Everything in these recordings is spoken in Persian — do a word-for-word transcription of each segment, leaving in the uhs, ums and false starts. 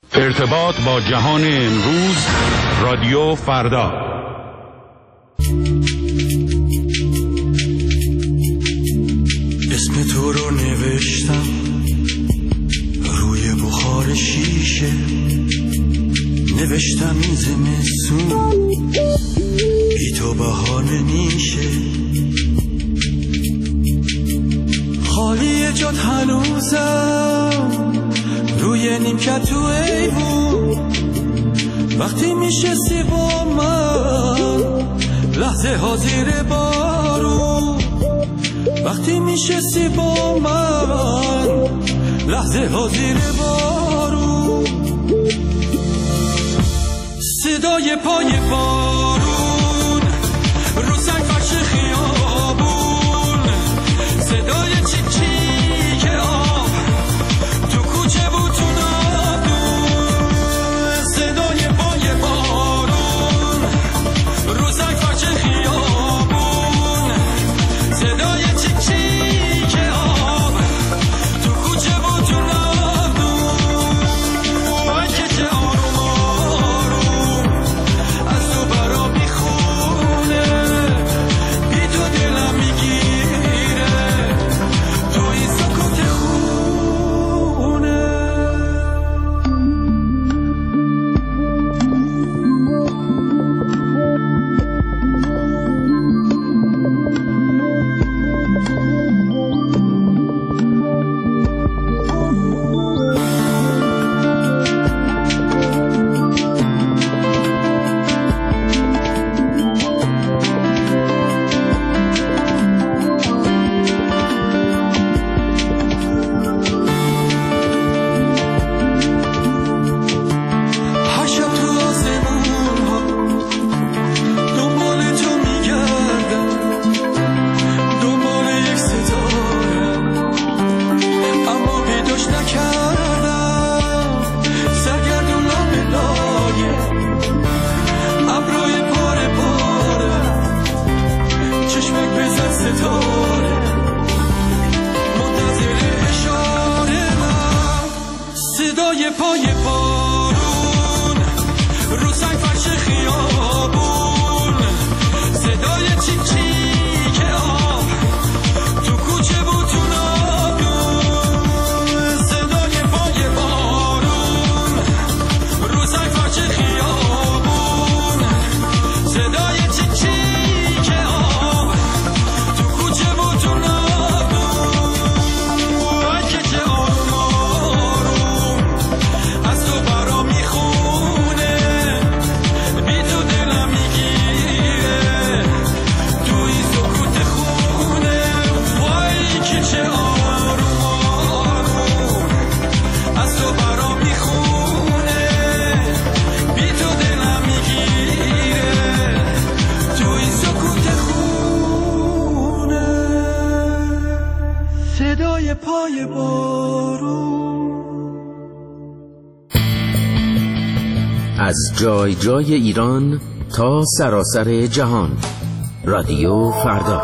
ارتباط با جهان امروز، رادیو فردا. اسم تو رو نوشتم روی بخار شیشه، نوشتم این زمستون بی تو بهانه میشه. خالی جات هنوزم روی نیمکت تو ایوون، وقتی میشستی با من لحظه ها زیر بارون، وقتی میشستی با من لحظه ها زیر بارون، صدای پای بارون رو سنگ فرش خیابون، صدای چیک چیک آب تو کوچه بود تو نادون، صدای پای بارون رو سنگ فرش خیابون، صدای چیک چیک آب تو کوچه بود تو نادون، وای که چه آروم آروم از تو برا میخونه، بی تو دلم میگیره تو این سکوت خونه. هر شب تو آسمون ها دنبال تو میگردم، دنبال یک ستاره اما پیداش نکردم، سرگردونم به لایه ابروی پاره پاره، چشمک بزن ستاره منتظر اشاره من، صدای پای بارون رو سنگ فرش خیابون، صدای چیک چیک آب تو کوچه بود تو نادون، صدای پای بارون رو سنگ فرش خیابون، صدای چیک چیک آب تو کوچه بود تو نادون، وای که چه آروم آروم از تو برا میخونه، بی تو دلم میگیره تو این سکوت خونه، وای که چه آروم آروم از تو برا میخونه، بی تو دلم میگیره تو این سکوت خونه، صدای پای بارون. از جای جای ایران تا سراسر جهان، رادیو فردا.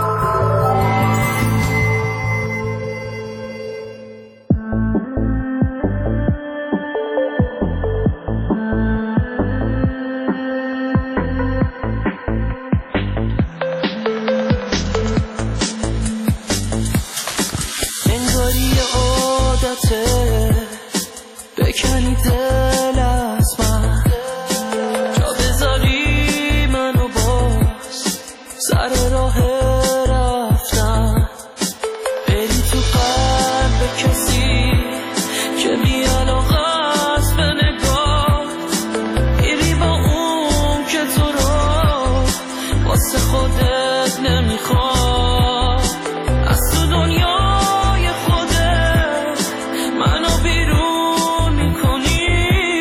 انگاری عادته بکنی دل از من، جا بذاری منو باز سر راه رفتن، بری تو قلب کسی که بی‌علاقه است به نگاه، میری با اون که تو رو واسه خودت نمیخواد، از تو دنیای خودت منو بیرون میکنی،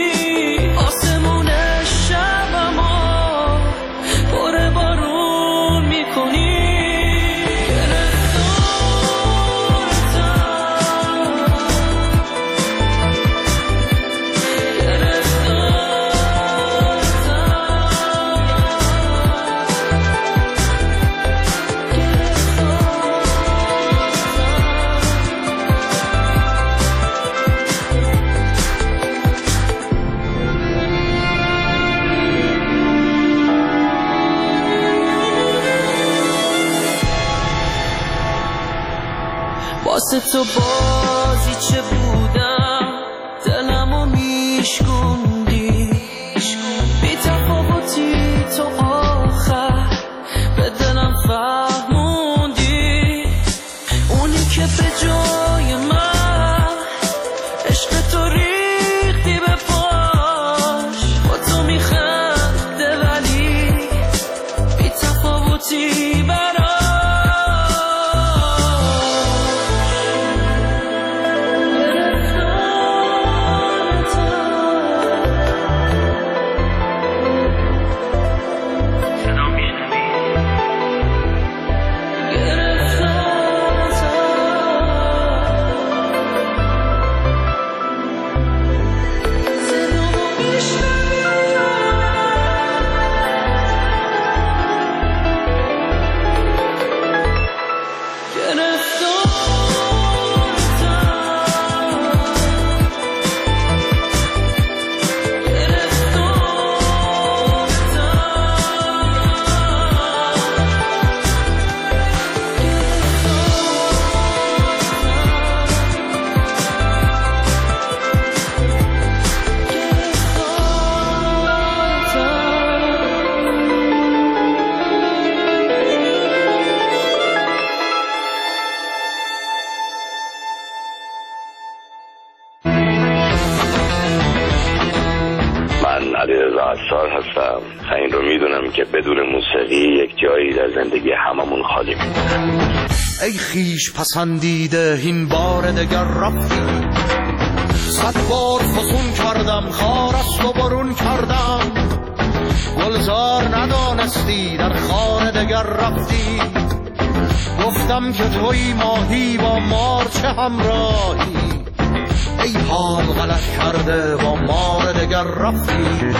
واسه تو بازی چه بودم، دلمو میشکوندی، بی تفاوتی تو آخر به دلم فهموندی، اونی که به جای من عشق تو ریختی به پاش، با تو میخنده ولی بی تفاوتی برام. هستم. این رو میدونم که بدون موسیقی یک جایی در زندگی هممون خالی میمونه. ای خیش پسندیده این بار دگر رفتی، صد بار فسون کردم خار است و برون کردم، گلزار ندانستی در خار دگر رفتی، گفتم که توی ماهی با مار چه همراهی، ای حال غلط کرده با مار دگر رفتی.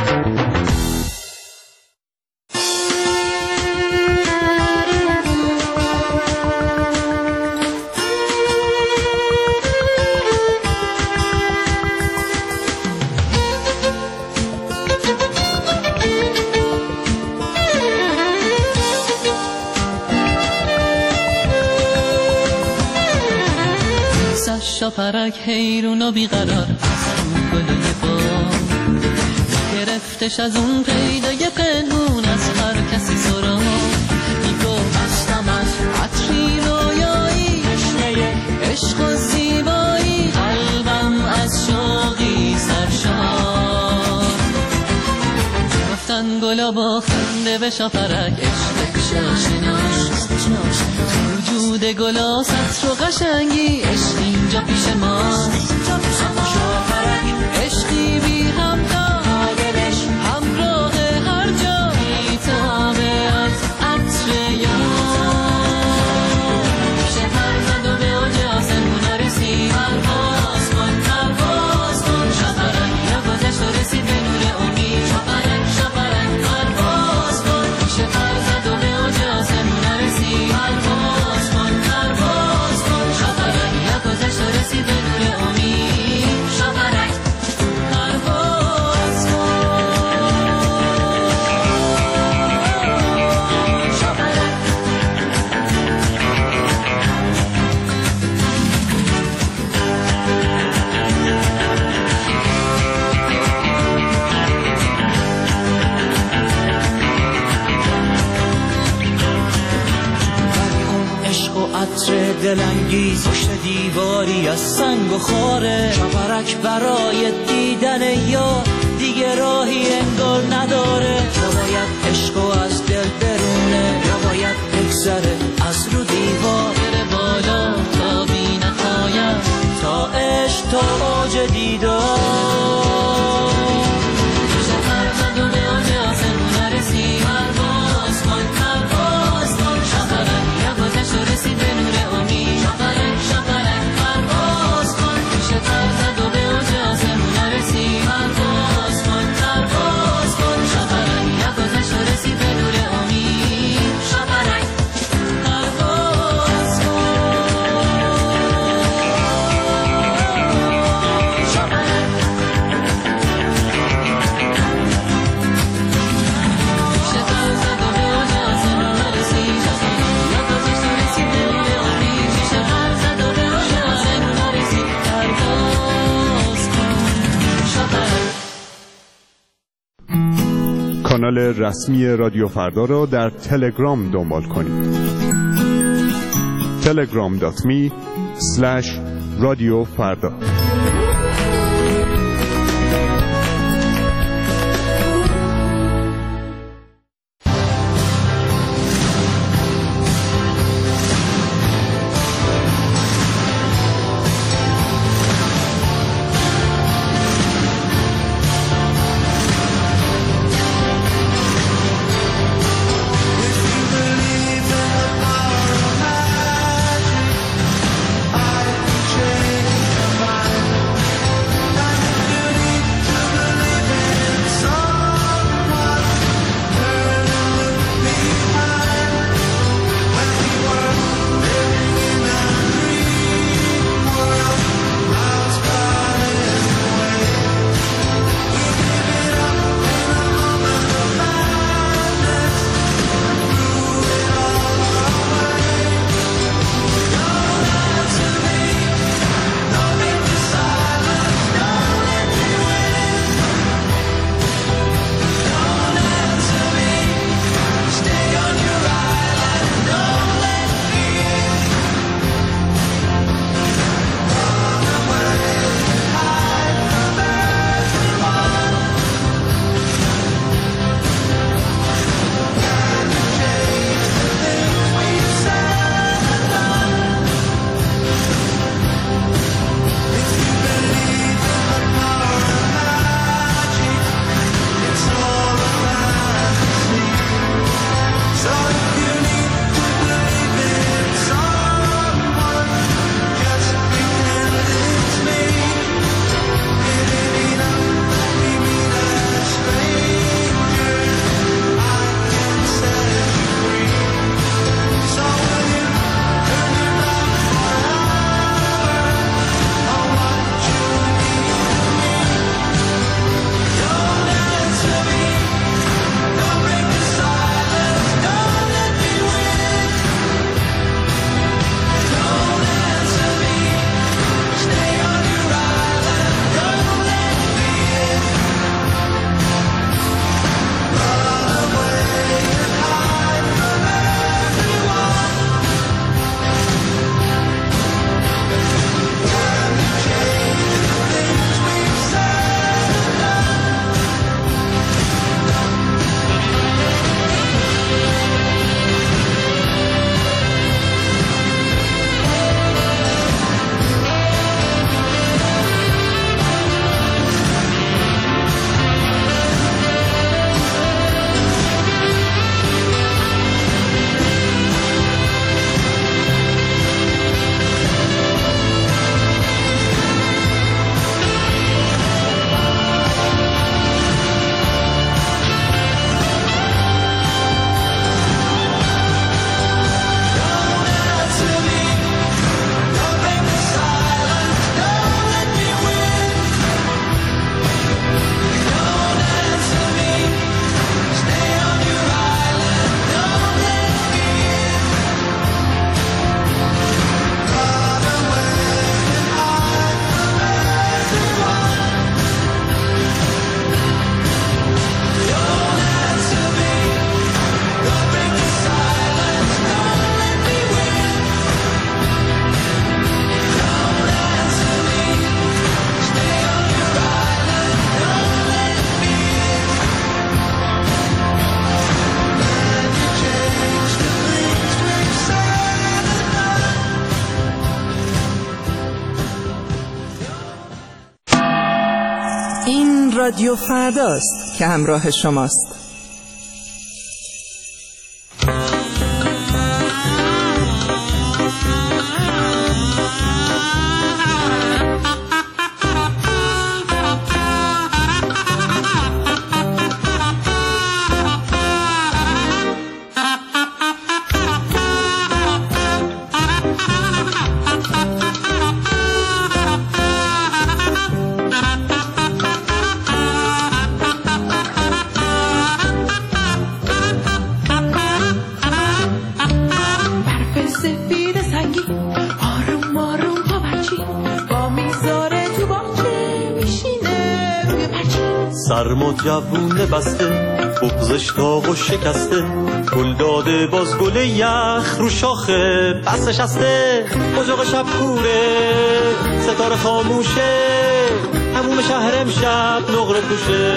شاپرک حیرون و بیقرار از اون گلوی با گرفتش از اون پیدای پنهون از هر کسی سرا، میگو بستم از عطری رویایی، تشنه عشق و زیبایی، قلبم از شوقی سرشار، گفتن گلا با خنده به شاپرک عشق شاشناش، وجود گلا سطر و قشنگی عشق اینجا پیش ماست، شاپرک عشقی بی همتا دلش همراه هر جا میتابه از عطر یار، شهر زد و به اوج آسمون رسی، پرواز کن پرواز کن شاپرک، یا گذشت و رسید به نور امید، شاپرک شاپرک پرواز کن، شهر زد و به اوج آسمون رسی، پرواز کن پرواز کن شاپرک، یا گذشت و رسید به نور امید، شاپرک پرواز کن شاپرک. عشق و عطر دلانگیز پشت دیواری از سنگ و خاره، شاپرک برای دیدن یار دیگه راهی انگار نداره، یا باید عشق و از دل برونه، یا باید بگذره از رو دیوار، بره بالا تا بی نهایت، تا عشق تا اوج دیدار، شهر زد و به اوج آسمون رسی، پرواز کن پرواز کن شاپرک، یا گذشت و رسید به نور امید، شاپرک شاپرک پرواز کن، شهر زد و به اوج آسمون رسی، پرواز کن پرواز کن شاپرک، یا گذشت و رسید به نور امید، شاپرک پرواز کن شاپرک. کانال رسمی رادیو فردا را در تلگرام دنبال کنید. تلگرام دات می اسلش رادیو فردا. رادیو فرداست که همراه شماست. سرما جوونه بسته بغزش تاق و شکسته گل داده باز گل یخ رو شاخه بس نشسته اجاق شب کوره ستاره خاموشه هموم شهر امشب نقره پوشه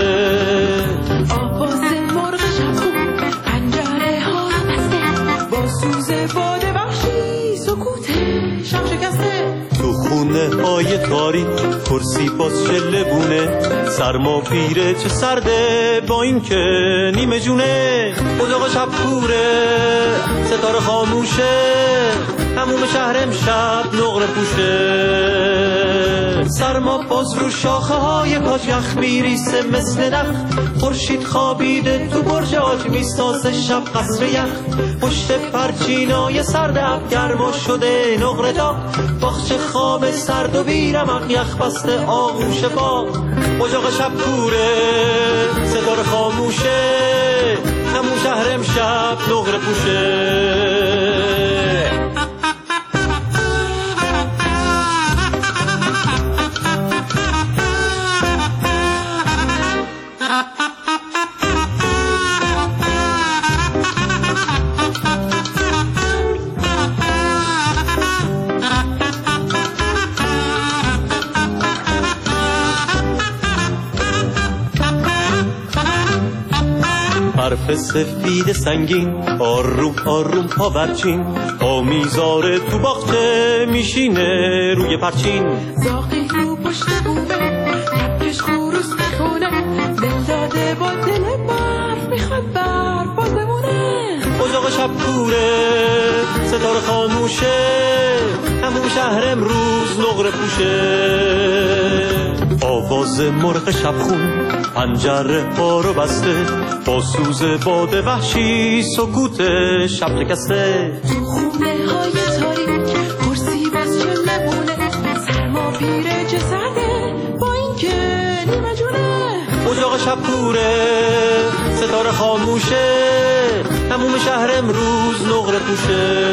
آواز مرغ شب خون پنجره ها بسته با سوز باد وحشی سکوت شب شکسته تو خونه های تاریک کرسی باز شله بونه سرما پیره چه سرده با این که نیمه جونه اجاق شب کوره ستاره خاموشه هموم شهر امشب نقره پوشه سرما باز رو شاخه های کاج یخ میریسه مثل نخ خورشید خوابیده تو برج آج میسازه شب قصر یخ پشت پرچینای سرد اب گرما شده نقره داغ باغچه خواب سرد و بیرمق یخ بسته آغوش باغ اجاق شب کوره ستاره خاموشه همون شهر امشب نقره پوشه حرف سفید سنگین آروم آروم پاورچین آمیزاره تو باغچه میشینه روی پرچین زاقی رو پشت بومه کپکش خروس میخونه دل داده با دل برف میخواد برف باز بمونه اجاق شب کوره ستاره خاموشه همون شهر امروز نقره پوشه آواز مرغ شب خون پنجره ها رو بسته با سوز باد وحشی سکوت شب شکسته تو خونه های تاریک کرسی باز چله بونه سرما پیره چه سرده با این که نیمه جونه اجاق شب کوره ستاره خاموشه هموم شهر امروز نقره پوشه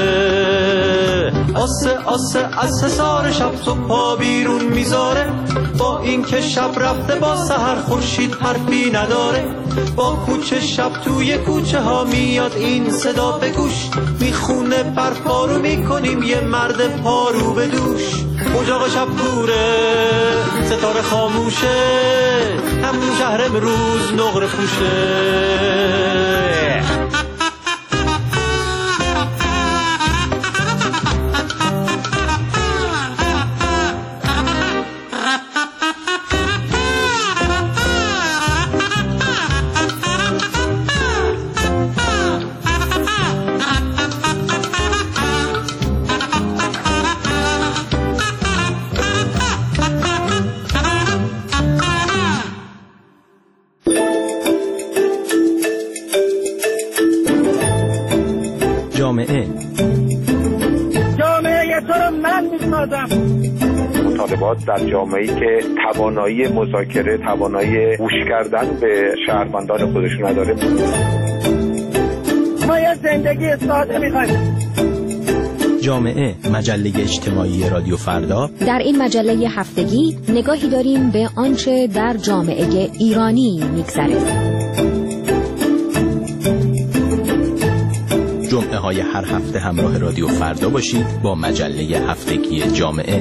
آسه آسه از حصار شب تو پا بیرون میذاره با این که شب رفته با سحر خورشید حرفی نداره با کوچه شب توی کوچه ها میاد این صدا به گوش میخونه برپارو میکنیم یه مرد پارو به دوش اجاق شب کوره ستاره خاموشه همون شهر امروز نقره پوشه جامعه جامعه تو رو من میسازم. مطالبات در جامعه‌ای که توانایی مذاکره، توانایی گوش کردن به شهروندان خودشون نداره. ما یه زندگی ساده می‌خوایم. جامعه، مجله اجتماعی رادیو فردا. در این مجله هفتگی نگاهی داریم به آنچه در جامعه ایرانی می‌گذرد. جمعه های هر هفته همراه رادیو فردا باشید با مجله هفتگی جامعه.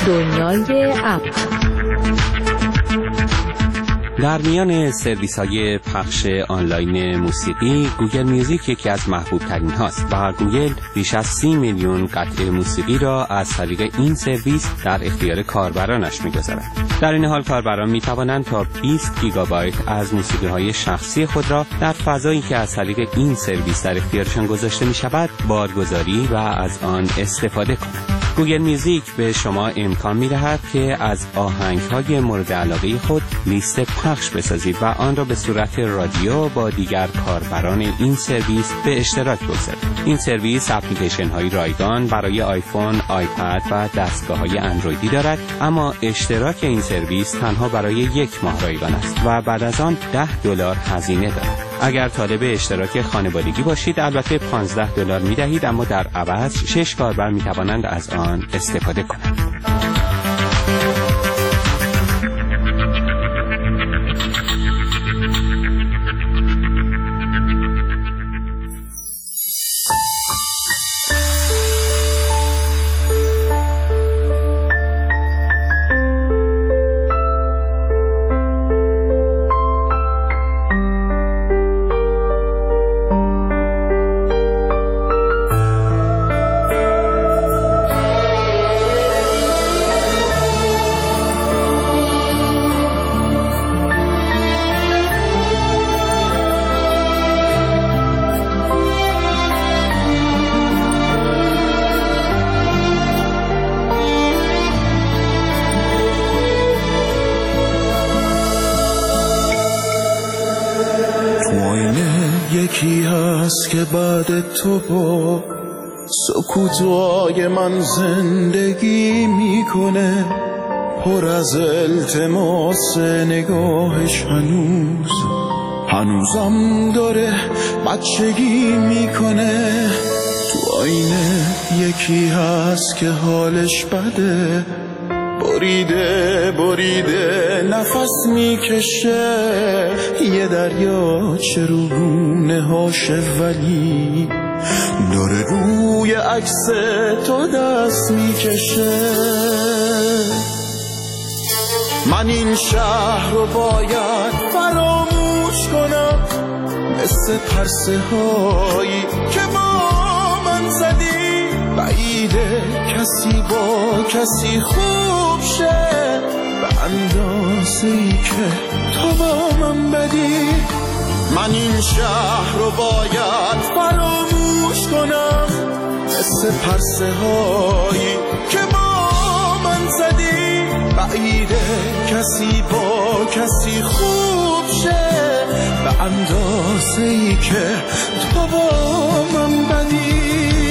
دنیای اپ. در میان سرویس های پخش آنلاین موسیقی گوگل میوزیک یکی از محبوب ترین هاست و گوگل بیش از سی میلیون قطعه موسیقی را از طریق این سرویس در اختیار کاربرانش می‌گذارد. در این حال کاربران می‌توانند تا بیست گیگابایت از موسیقی های شخصی خود را در فضایی که از طریق این سرویس در اختیارشان گذاشته می‌شود بارگذاری و از آن استفاده کنند. گوگل میوزیک به شما امکان می‌دهد که از آهنگ‌های مورد علاقه خود لیست پخش بسازید و آن را به صورت رادیو با دیگر کاربران این سرویس به اشتراک بگذارید. این سرویس اپلیکیشن‌های رایگان برای آیفون، آیپد و دستگاه‌های اندرویدی دارد، اما اشتراک این سرویس تنها برای یک ماه رایگان است و بعد از آن ده دلار هزینه دارد. اگر طالب اشتراک خانوادگی باشید البته پانزده دلار می‌دهید، اما در عوض شش کاربر می‌توانند از آن استفاده کنند. یکی هست که بعد تو با سکوتای من زندگی میکنه، پر از التماس نگاهش هنوز هنوزم داره بچگی میکنه. تو آینه یکی هست که حالش بده، بریده بریده نفس میکشه، یه دریا چه رو گونه هاشه ولی داره روی عکس تو دست میکشه. من این شهر رو باید فراموش کنم، مثل پرسه هایی که با من زدی، بعیده کسی با کسی خوب شه به اندازه ای که تو با من بدی. من این شهر رو باید فراموش کنم، مثل پرسه هایی که با من زدی، بعیده کسی با کسی خوب شه به اندازه ای که تو با من بدی.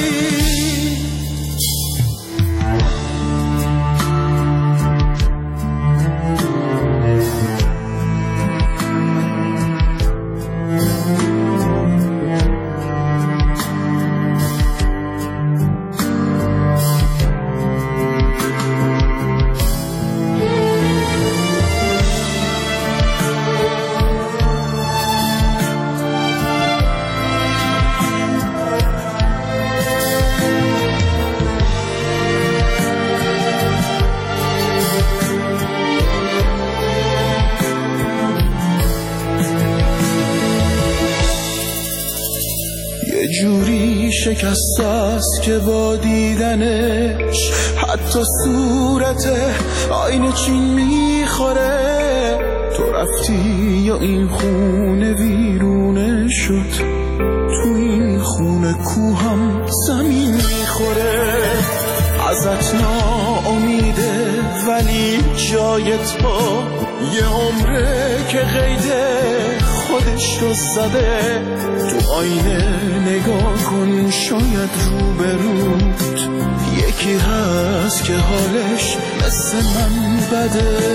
جوری شکست است که با دیدنش حتی صورت آینه چین میخوره. تو رفتی یا این خونه ویرونه شد، تو این خونه کوهم زمین میخوره. ازت ناامیده ولی جای تو یه عمره که قیده خودش رو زده. تو آینه نگاه کن، شاید رو به روت یکی هست که حالش مثل من بده.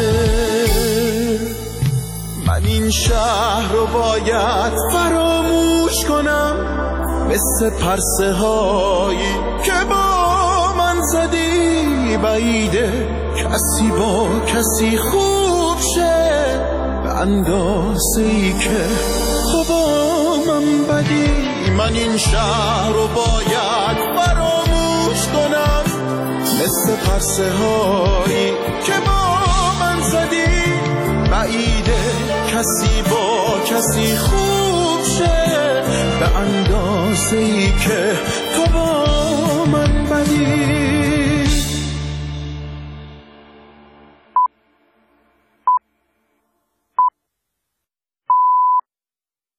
من این شهر رو باید فراموش کنم، مثل پرسه هایی که با من زدی، بعیده کسی با کسی خوب شه به اندازه ای که تو با من بدی. من این شهر رو باید فراموش کنم، مثل پرسه هایی که با من زدی، بعیده کسی با کسی خوب شه به اندازه ای که تو با